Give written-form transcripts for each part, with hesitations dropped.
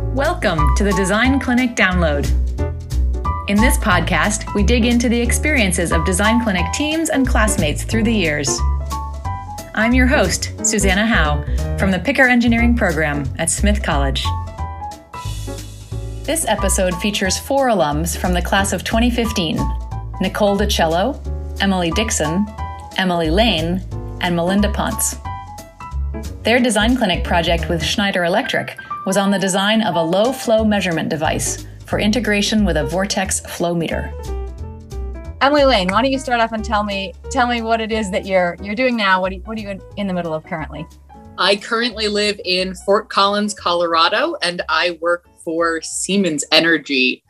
Welcome to the Design Clinic Download. In this podcast, we dig into the experiences of Design Clinic teams and classmates through the years. I'm your host, Susanna Howe, from the Picker Engineering Program at Smith College. This episode features 4 alums from the class of 2015, Nicole DiCello, Emily Dixon, Emily Lane, and Melinda Ponce. Their Design Clinic project with Schneider Electric was on the design of a low-flow measurement device for integration with a Vortex flow meter. Emily Lane, why don't you start off and tell me what it is that you're doing now? What are you in the middle of currently? I currently live in Fort Collins, Colorado, and I work for Siemens Energy.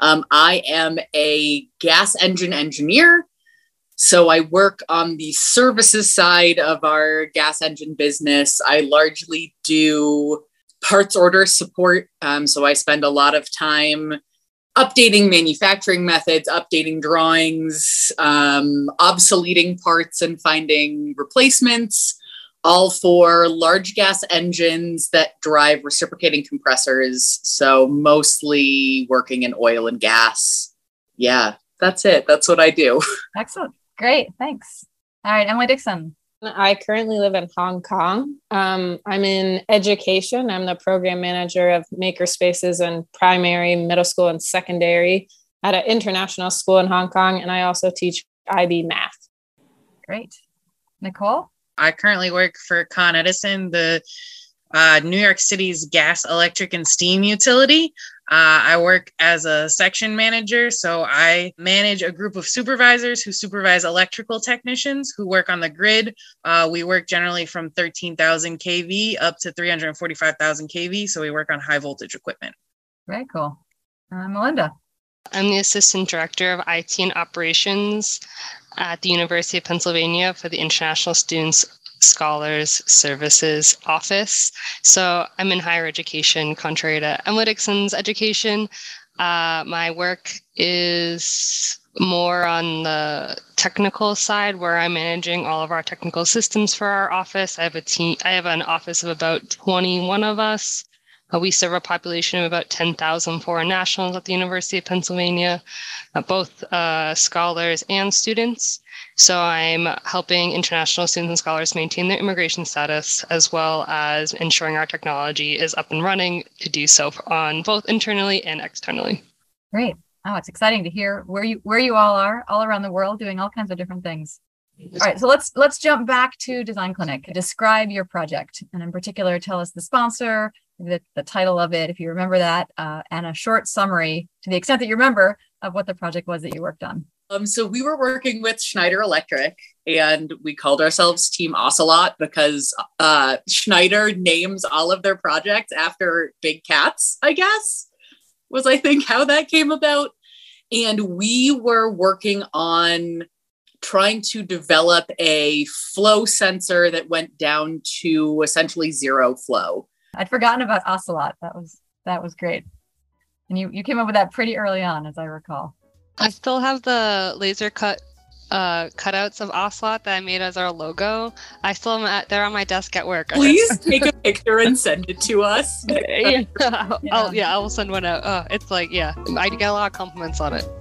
I am a gas engine engineer. So I work on the services side of our gas engine business. I largely do parts order support. So I spend a lot of time updating manufacturing methods, updating drawings, obsoleting parts and finding replacements, all for large gas engines that drive reciprocating compressors. So mostly working in oil and gas. Yeah, that's it. That's what I do. Excellent. Great. Thanks. All right. Emily Dixon. I currently live in Hong Kong. I'm in education. I'm the program manager of makerspaces in primary, middle school, and secondary at an international school in Hong Kong. And I also teach IB math. Great. Nicole? I currently work for Con Edison, the New York City's gas, electric, and steam utility. I work as a section manager, so I manage a group of supervisors who supervise electrical technicians who work on the grid. We work generally from 13,000 kV up to 345,000 kV, so we work on high voltage equipment. Very cool. Melinda. I'm the Assistant Director of IT and Operations at the University of Pennsylvania for the International Students Scholars Services Office. So I'm in higher education, contrary to Emily Dixon's education. My work is more on the technical side, where I'm managing all of our technical systems for our office. I have an office of about 21 of us. We serve a population of about 10,000 foreign nationals at the University of Pennsylvania, both scholars and students. So I'm helping international students and scholars maintain their immigration status, as well as ensuring our technology is up and running to do so on both internally and externally. Great. Oh, it's exciting to hear where you all are, all around the world, doing all kinds of different things. All right, so let's jump back to Design Clinic. Describe your project, and in particular, tell us the sponsor, the title of it, if you remember that, and a short summary, to the extent that you remember, of what the project was that you worked on. So we were working with Schneider Electric, and we called ourselves Team Ocelot because Schneider names all of their projects after big cats, I guess, was I think how that came about. And we were working on trying to develop a flow sensor that went down to essentially zero flow. I'd forgotten about Ocelot. That was great. And you came up with that pretty early on, as I recall. I still have the laser cutouts of Ocelot that I made as our logo. I still am they're on my desk at work. Please take a picture and send it to us. Yeah. I will send one out. It's like, yeah, I get a lot of compliments on it.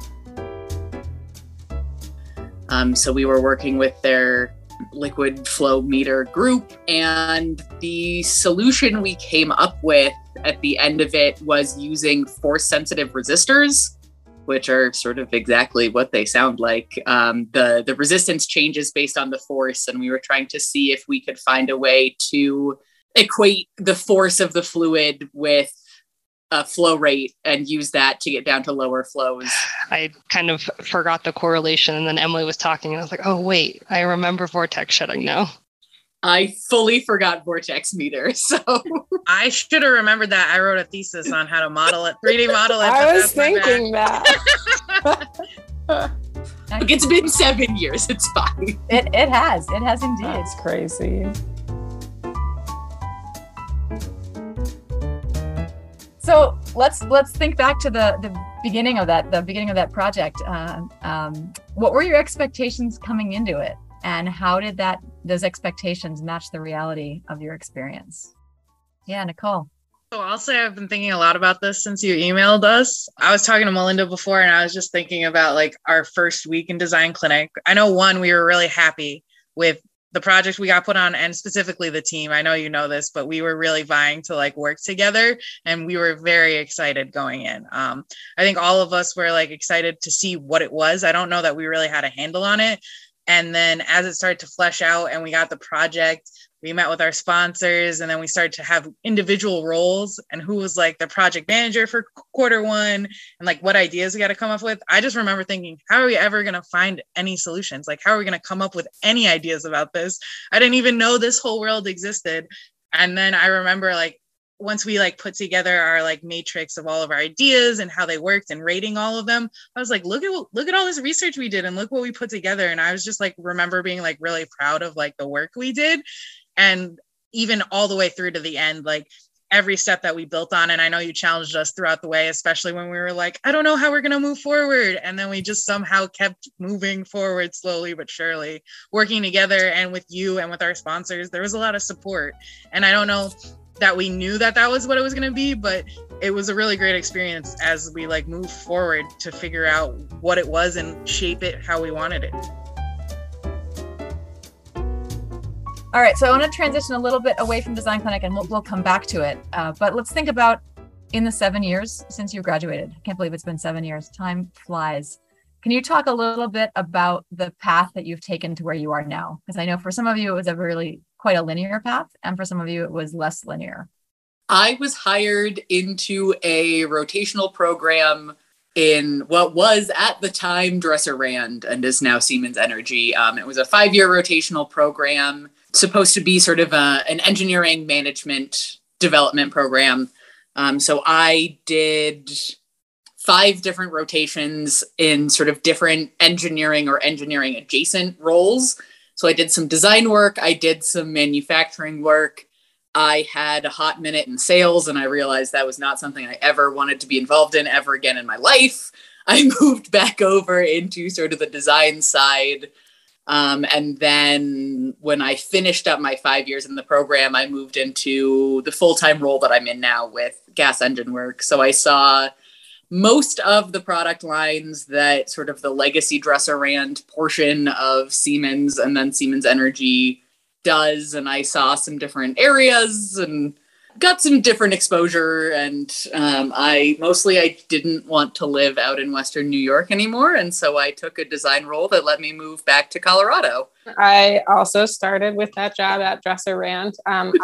So we were working with their liquid flow meter group, and the solution we came up with at the end of it was using force sensitive resistors, which are sort of exactly what they sound like. The resistance changes based on the force, and we were trying to see if we could find a way to equate the force of the fluid with a flow rate and use that to get down to lower flows. I kind of forgot the correlation, and then Emily was talking, and I was like, oh, wait, I remember vortex shedding now. I fully forgot vortex meters. So I should have remembered that. I wrote a thesis on how to model it, 3D model it. I was thinking that. Look, it's been 7 years. It's fine. It has indeed. That's crazy. So let's think back to the beginning of that project. What were your expectations coming into it, and how did those expectations match the reality of your experience? Yeah, Nicole. So I'll say I've been thinking a lot about this since you emailed us. I was talking to Melinda before, and I was just thinking about like our first week in Design Clinic. I know we were really happy with the project we got put on, and specifically the team. I know you know this, but we were really vying to like work together, and we were very excited going in. I think all of us were like excited to see what it was. I don't know that we really had a handle on it. And then as it started to flesh out and we got the project, we met with our sponsors, and then we started to have individual roles and who was like the project manager for Q1 and like what ideas we got to come up with. I just remember thinking, how are we ever going to find any solutions? Like, how are we going to come up with any ideas about this? I didn't even know this whole world existed. And then I remember like, once we like put together our like matrix of all of our ideas and how they worked and rating all of them, I was like, look at all this research we did and look what we put together. And I was just like, remember being like really proud of like the work we did. And even all the way through to the end, like every step that we built on. And I know you challenged us throughout the way, especially when we were like, I don't know how we're going to move forward. And then we just somehow kept moving forward slowly but surely, working together. And with you and with our sponsors, there was a lot of support. And I don't know that we knew that was what it was going to be, but it was a really great experience as we like moved forward to figure out what it was and shape it how we wanted it. All right, so I want to transition a little bit away from Design Clinic, and we'll come back to it. But let's think about in the 7 years since you graduated. I can't believe it's been 7 years. Time flies. Can you talk a little bit about the path that you've taken to where you are now? Because I know for some of you, it was quite a linear path, and for some of you, it was less linear. I was hired into a rotational program in what was at the time Dresser-Rand and is now Siemens Energy. It was a 5-year rotational program, supposed to be sort of an engineering management development program. So I did 5 different rotations in sort of different engineering or engineering adjacent roles. So I did some design work, I did some manufacturing work. I had a hot minute in sales, and I realized that was not something I ever wanted to be involved in ever again in my life. I moved back over into sort of the design side. And then when I finished up my 5 years in the program, I moved into the full-time role that I'm in now with gas engine work. So I saw most of the product lines that sort of the legacy Dresser-Rand portion of Siemens and then Siemens Energy does. And I saw some different areas and got some different exposure. And I didn't want to live out in Western New York anymore. And so I took a design role that let me move back to Colorado. I also started with that job at Dresser-Rand.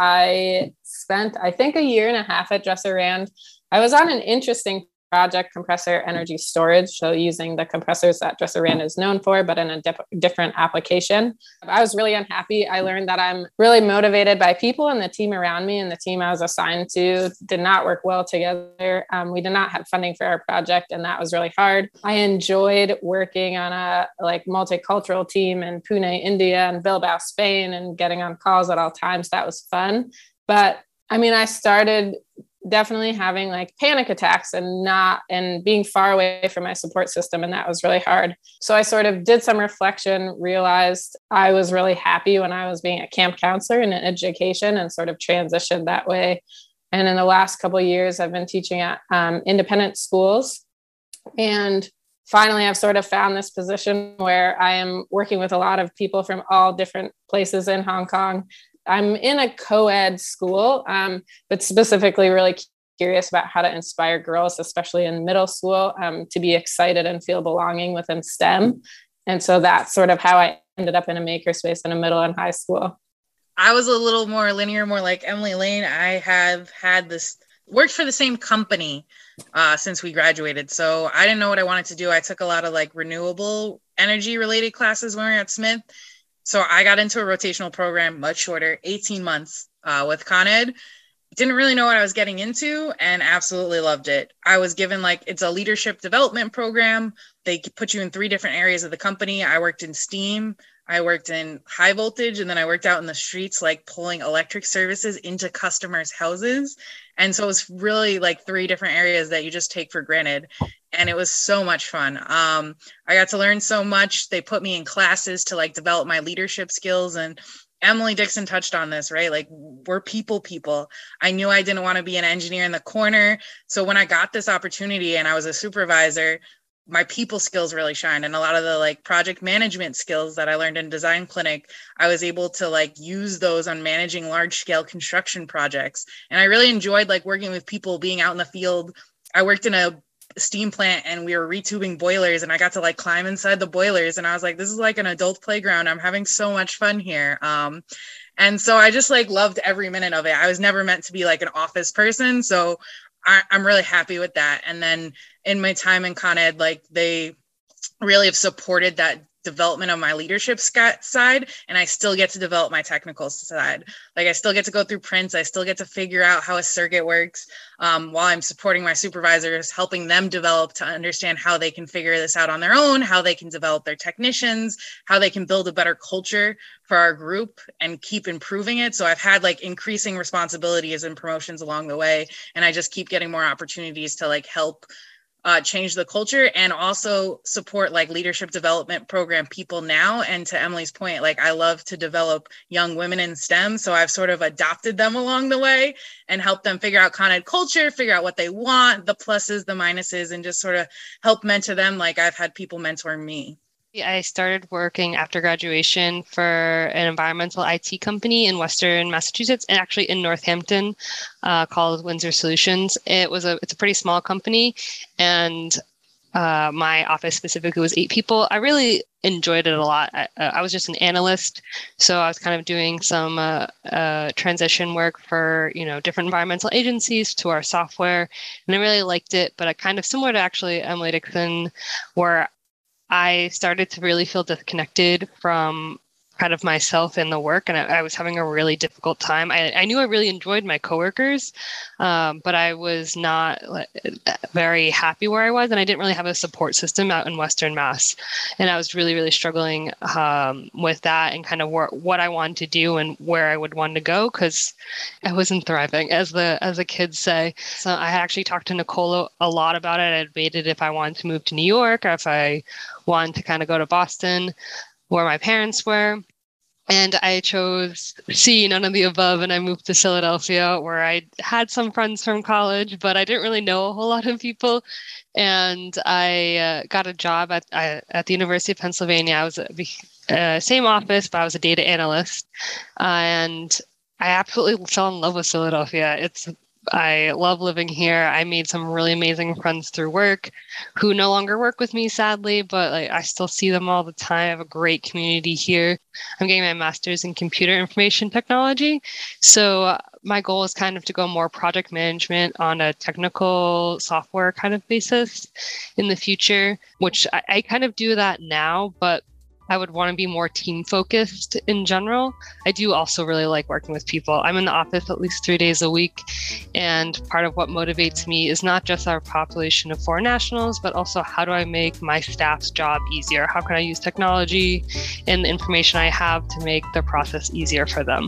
I spent, I think, a year and a half at Dresser-Rand. I was on an interesting project, compressor energy storage, so using the compressors that Dresser-Rand is known for, but in a different application. I was really unhappy. I learned that I'm really motivated by people and the team around me, and the team I was assigned to did not work well together. We did not have funding for our project, and that was really hard. I enjoyed working on a multicultural team in Pune, India, and Bilbao, Spain, and getting on calls at all times. That was fun. But I mean, I started definitely having like panic attacks and being far away from my support system. And that was really hard. So I sort of did some reflection, realized I was really happy when I was being a camp counselor in education, and sort of transitioned that way. And in the last couple of years, I've been teaching at independent schools. And finally, I've sort of found this position where I am working with a lot of people from all different places in Hong Kong. I'm in a co-ed school, but specifically really curious about how to inspire girls, especially in middle school, to be excited and feel belonging within STEM. And so that's sort of how I ended up in a makerspace in a middle and high school. I was a little more linear, more like Emily Lane. I have worked for the same company since we graduated. So I didn't know what I wanted to do. I took a lot of like renewable energy related classes when we were at Smith. So I got into a rotational program, much shorter, 18 months with Con Ed. Didn't really know what I was getting into and absolutely loved it. I was given it's a leadership development program. They put you in 3 different areas of the company. I worked in steam, I worked in high voltage, and then I worked out in the streets, pulling electric services into customers' houses. And so it was really 3 different areas that you just take for granted. And it was so much fun. I got to learn so much. They put me in classes to develop my leadership skills. And Emily Dixon touched on this, right? Like, we're people. I knew I didn't want to be an engineer in the corner. So when I got this opportunity and I was a supervisor, my people skills really shined. And a lot of the like project management skills that I learned in Design Clinic, I was able to like use those on managing large scale construction projects. And I really enjoyed like working with people, being out in the field. I worked in a steam plant and we were retubing boilers, and I got to like climb inside the boilers, and I was like, this is like an adult playground. I'm having so much fun here. And so I just like loved every minute of it. I was never meant to be like an office person. So I'm really happy with that. And then in my time in Con Ed, like they really have supported that development of my leadership side, and I still get to develop my technical side. Like I still get to go through prints. I still get to figure out how a circuit works, while I'm supporting my supervisors, helping them develop to understand how they can figure this out on their own, how they can develop their technicians, how they can build a better culture for our group and keep improving it. So I've had like increasing responsibilities and promotions along the way, and I just keep getting more opportunities to like help change the culture and also support like leadership development program people now. And to Emily's point, like I love to develop young women in STEM. So I've sort of adopted them along the way and helped them figure out Con Ed culture, figure out what they want, the pluses, the minuses, and just sort of help mentor them. Like I've had people mentor me. I started working after graduation for an environmental IT company in Western Massachusetts, and actually in Northampton, called Windsor Solutions. It's a pretty small company, and my office specifically was 8 people. I really enjoyed it a lot. I was just an analyst, so I was kind of doing some transition work for different environmental agencies to our software, and I really liked it. But I kind of similar to actually Emily Dixon, where I started to really feel disconnected from kind of myself and the work, and I was having a really difficult time. I knew I really enjoyed my coworkers, but I was not very happy where I was, and I didn't really have a support system out in Western Mass, and I was really, really struggling with that and kind of what I wanted to do and where I would want to go, because I wasn't thriving, as the kids say. So I actually talked to Nicole a lot about it. I debated if I wanted to move to New York or if I wanted to kind of go to Boston, where my parents were. And I chose C, none of the above, and I moved to Philadelphia, where I had some friends from college, but I didn't really know a whole lot of people. And I got a job at the University of Pennsylvania. I was same office, but I was a data analyst. And I absolutely fell in love with Philadelphia. I love living here. I made some really amazing friends through work who no longer work with me, sadly, but I still see them all the time. I have a great community here. I'm getting my master's in computer information technology. So my goal is kind of to go more project management on a technical software kind of basis in the future, which I kind of do that now, but I would want to be more team focused in general. I do also really like working with people. I'm in the office at least 3 days a week. And part of what motivates me is not just our population of foreign nationals, but also how do I make my staff's job easier? How can I use technology and the information I have to make the process easier for them?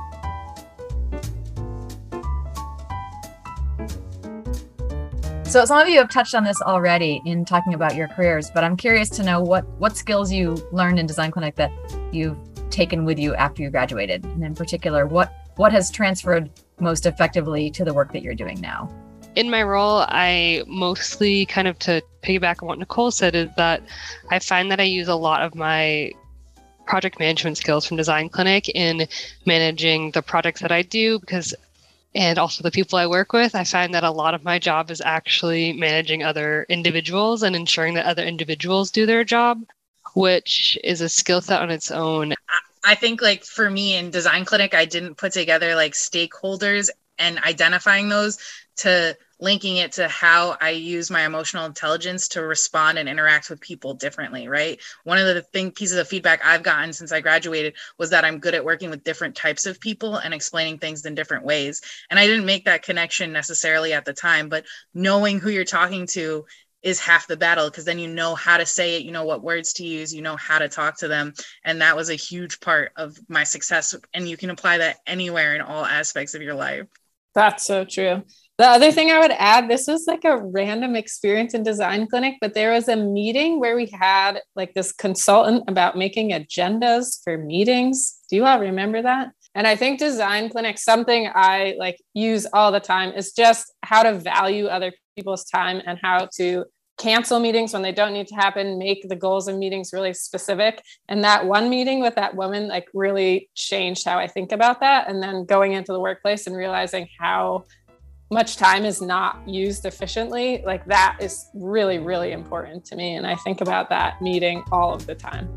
So some of you have touched on this already in talking about your careers, but I'm curious to know what skills you learned in Design Clinic that you've taken with you after you graduated, and in particular, what has transferred most effectively to the work that you're doing now? In my role, I mostly, kind of to piggyback on what Nicole said, is that I find that I use a lot of my project management skills from Design Clinic in managing the projects that I do, and also the people I work with. I find that a lot of my job is actually managing other individuals and ensuring that other individuals do their job, which is a skill set on its own. I think like for me in Design Clinic, I didn't put together like stakeholders and identifying those to linking it to how I use my emotional intelligence to respond and interact with people differently, right? One of the pieces of feedback I've gotten since I graduated was that I'm good at working with different types of people and explaining things in different ways. And I didn't make that connection necessarily at the time, but knowing who you're talking to is half the battle, because then you know how to say it, you know what words to use, you know how to talk to them. And that was a huge part of my success. And you can apply that anywhere in all aspects of your life. That's so true. The other thing I would add, this was like a random experience in Design Clinic, but there was a meeting where we had like this consultant about making agendas for meetings. Do you all remember that? And I think Design Clinic, something I like use all the time is just how to value other people's time and how to cancel meetings when they don't need to happen, make the goals of meetings really specific. And that one meeting with that woman like really changed how I think about that. And then going into the workplace and realizing how much time is not used efficiently, like that is really, really important to me. And I think about that meeting all of the time.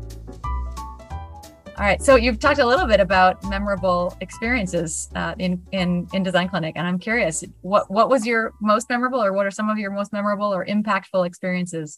All right. So you've talked a little bit about memorable experiences in Design Clinic, and I'm curious, what was your most memorable, or what are some of your most memorable or impactful experiences?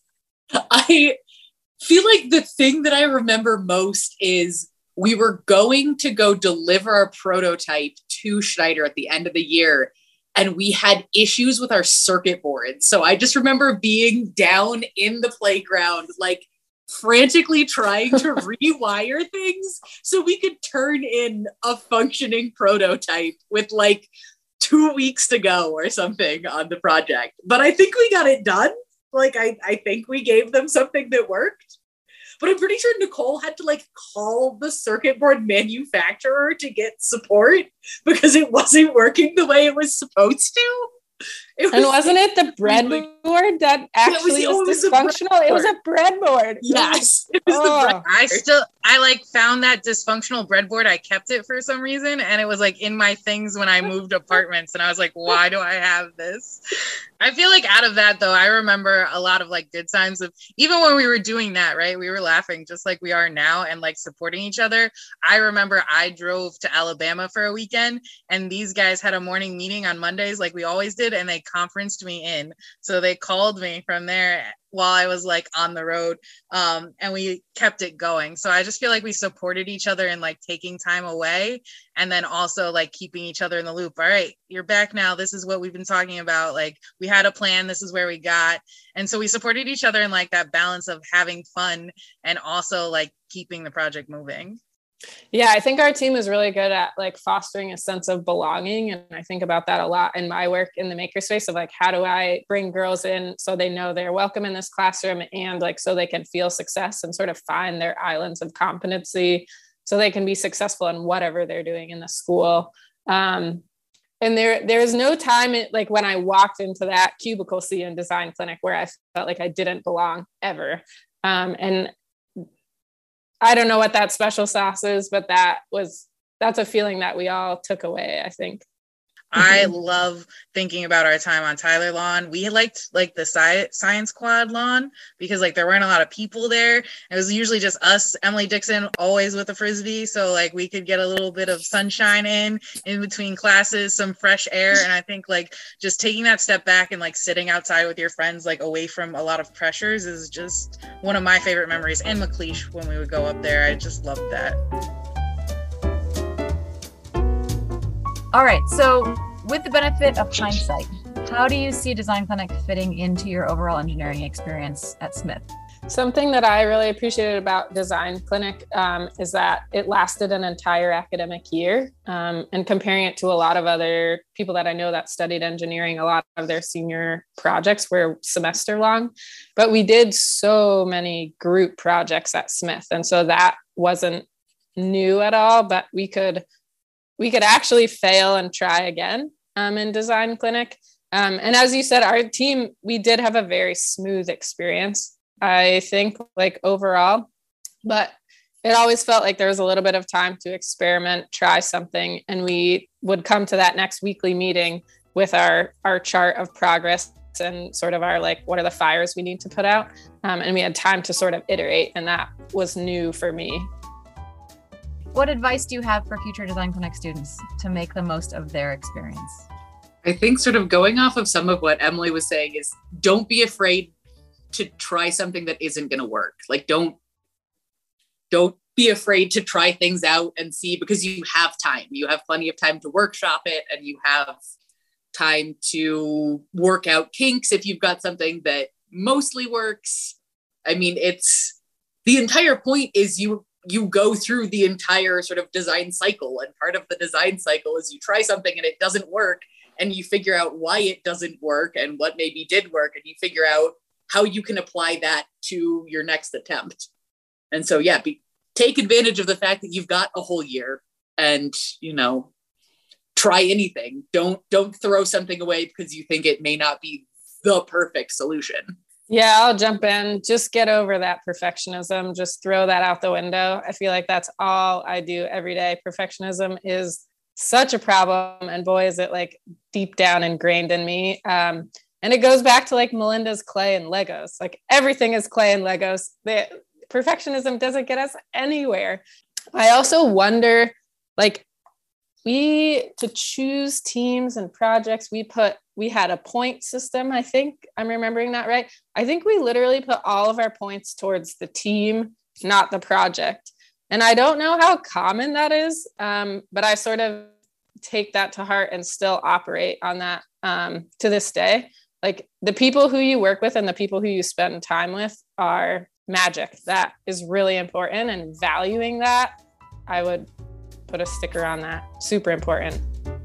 I feel like the thing that I remember most is we were going to go deliver our prototype to Schneider at the end of the year, and we had issues with our circuit board. So I just remember being down in the playground, like frantically trying to rewire things so we could turn in a functioning prototype with like 2 weeks to go or something on the project. But I think we got it done. Like, I think we gave them something that worked. But I'm pretty sure Nicole had to like call the circuit board manufacturer to get support because it wasn't working the way it was supposed to. Wasn't it the breadboard that actually was dysfunctional? It was a breadboard. Yes. It was the breadboard. I like found that dysfunctional breadboard. I kept it for some reason. And it was like in my things when I moved apartments. And I was like, why do I have this? I feel like out of that though, I remember a lot of like good times of even when we were doing that, right? We were laughing just like we are now and like supporting each other. I remember I drove to Alabama for a weekend and these guys had a morning meeting on Mondays like we always did. And they conferenced me in. So they called me from there while I was like on the road, and we kept it going. So I just feel like we supported each other in like taking time away and then also like keeping each other in the loop. All right, you're back now. This is what we've been talking about. Like we had a plan. This is where we got. And so we supported each other in like that balance of having fun and also like keeping the project moving. Yeah, I think our team is really good at like fostering a sense of belonging. And I think about that a lot in my work in the makerspace of like, how do I bring girls in so they know they're welcome in this classroom and like, so they can feel success and sort of find their islands of competency so they can be successful in whatever they're doing in the school. And there is no time like when I walked into that cubicle seat in Design Clinic where I felt like I didn't belong ever. And I don't know what that special sauce is, but that's a feeling that we all took away, I think. I love thinking about our time on Tyler Lawn. We liked like the science quad lawn because like there weren't a lot of people there. It was usually just us, Emily Dixon, always with a Frisbee. So like we could get a little bit of sunshine in between classes, some fresh air. And I think like just taking that step back and like sitting outside with your friends, like away from a lot of pressures is just one of my favorite memories. And McLeish, when we would go up there, I just loved that. All right. So with the benefit of hindsight, how do you see Design Clinic fitting into your overall engineering experience at Smith? Something that I really appreciated about Design Clinic is that it lasted an entire academic year. And comparing it to a lot of other people that I know that studied engineering, a lot of their senior projects were semester long, but we did so many group projects at Smith. And so that wasn't new at all, but we could actually fail and try again in Design Clinic. And as you said, our team, we did have a very smooth experience, I think, like overall, but it always felt like there was a little bit of time to experiment, try something. And we would come to that next weekly meeting with our chart of progress and sort of our, like, what are the fires we need to put out? And we had time to sort of iterate. And that was new for me. What advice do you have for future Design Clinic students to make the most of their experience? I think sort of going off of some of what Emily was saying is don't be afraid to try something that isn't going to work. Like don't be afraid to try things out and see, because you have time. You have plenty of time to workshop it and you have time to work out kinks if you've got something that mostly works. I mean, it's the entire point is you go through the entire sort of design cycle, and part of the design cycle is you try something and it doesn't work and you figure out why it doesn't work and what maybe did work, and you figure out how you can apply that to your next attempt. And so, yeah, take advantage of the fact that you've got a whole year, and, you know, try anything. Don't throw something away because you think it may not be the perfect solution. Yeah, I'll jump in. Just get over that perfectionism. Just throw that out the window. I feel like that's all I do every day. Perfectionism is such a problem. And boy, is it like deep down ingrained in me. And it goes back to like Melinda's clay and Legos. Like everything is clay and Legos. Perfectionism doesn't get us anywhere. I also wonder, like, to choose teams and projects, we had a point system. I think I'm remembering that right. I think we literally put all of our points towards the team, not the project. And I don't know how common that is, but I sort of take that to heart and still operate on that to this day. Like the people who you work with and the people who you spend time with are magic. That is really important, and valuing that, I would put a sticker on that. Super important.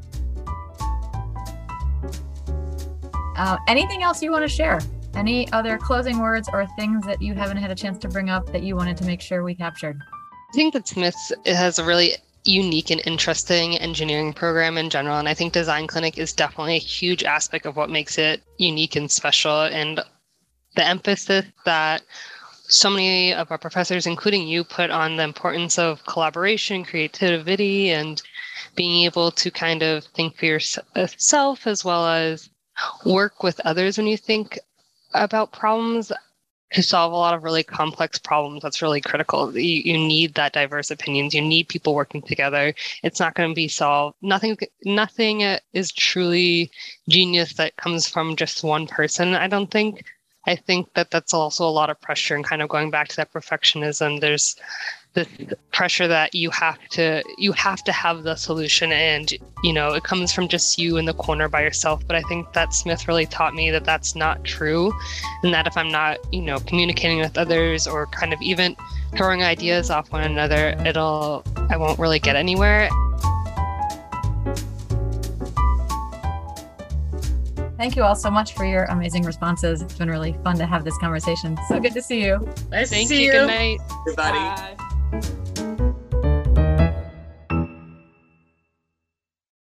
Anything else you want to share? Any other closing words or things that you haven't had a chance to bring up that you wanted to make sure we captured? I think that Smith's has a really unique and interesting engineering program in general. And I think Design Clinic is definitely a huge aspect of what makes it unique and special. And the emphasis that so many of our professors, including you, put on the importance of collaboration, creativity, and being able to kind of think for yourself as well as work with others when you think about problems to solve a lot of really complex problems. That's really critical. You need that diverse opinions. You need people working together. It's not going to be solved. Nothing is truly genius that comes from just one person, I don't think. I think that that's also a lot of pressure, and kind of going back to that perfectionism. There's the pressure that you have to have the solution, and it comes from just you in the corner by yourself. But I think that Smith really taught me that that's not true, and that if I'm not communicating with others or kind of even throwing ideas off one another, I won't really get anywhere. Thank you all so much for your amazing responses. It's been really fun to have this conversation. So good to see you. Nice to see you. you. Good night. Everybody. Bye.